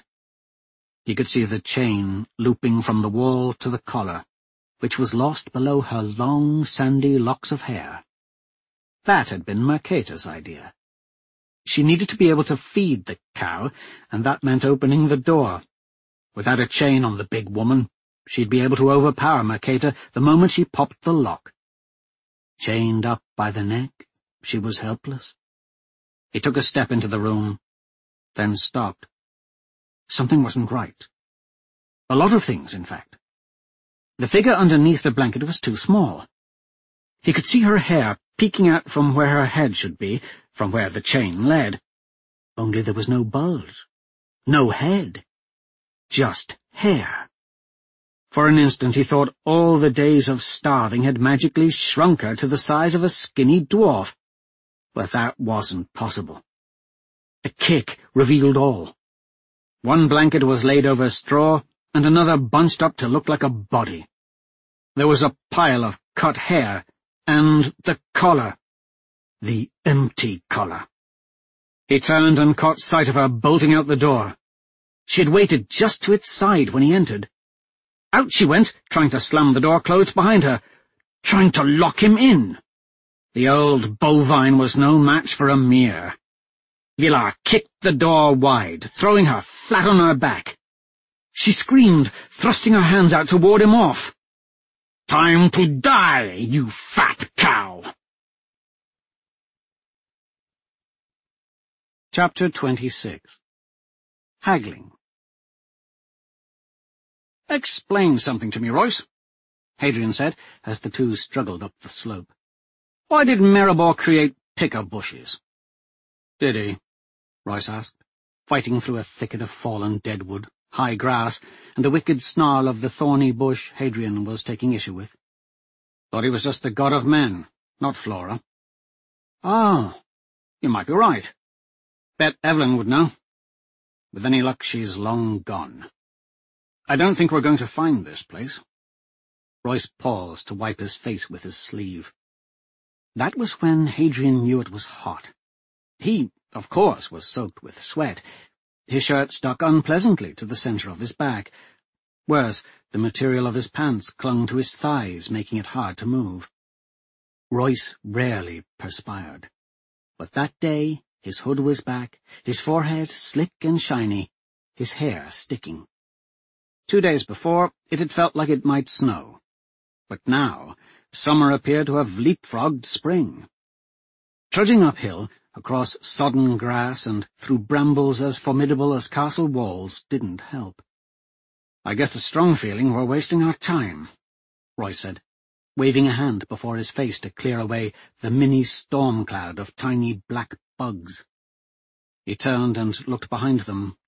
He could see the chain looping from the wall to the collar, which was lost below her long, sandy locks of hair. That had been Mercator's idea. She needed to be able to feed the cow, and that meant opening the door. Without a chain on the big woman, she'd be able to overpower Mercator the moment she popped the lock. Chained up by the neck, she was helpless. He took a step into the room, then stopped. Something wasn't right. A lot of things, in fact. The figure underneath the blanket was too small. He could see her hair peeking out from where her head should be, from where the chain led. Only there was no bulge, no head, just hair. For an instant he thought all the days of starving had magically shrunk her to the size of a skinny dwarf, but that wasn't possible. A kick revealed all. One blanket was laid over straw, and another bunched up to look like a body. There was a pile of cut hair, and the collar. The empty collar. He turned and caught sight of her bolting out the door. She had waited just to its side when he entered. Out she went, trying to slam the door closed behind her, trying to lock him in. The old bovine was no match for a mere. Villar kicked the door wide, throwing her flat on her back. She screamed, thrusting her hands out to ward him off. "Time to die, you fat cow!" Chapter 26. Haggling. "Explain something to me, Royce," Hadrian said, as the two struggled up the slope. "Why did Maribor create picker bushes?" "Did he?" Royce asked, fighting through a thicket of fallen deadwood, high grass, and a wicked snarl of the thorny bush Hadrian was taking issue with. "Thought he was just the god of men, not Flora." "Oh, you might be right. Bet Evelyn would know. With any luck, she's long gone. I don't think we're going to find this place." Royce paused to wipe his face with his sleeve. That was when Hadrian knew it was hot. He, of course, was soaked with sweat. His shirt stuck unpleasantly to the center of his back. Worse, the material of his pants clung to his thighs, making it hard to move. Royce rarely perspired. But that day, his hood was back, his forehead slick and shiny, his hair sticking. 2 days before, it had felt like it might snow. But now, summer appeared to have leapfrogged spring. Trudging uphill, across sodden grass and through brambles as formidable as castle walls, didn't help. "I get the strong feeling we're wasting our time," Royce said, waving a hand before his face to clear away the mini storm cloud of tiny black bugs. He turned and looked behind them,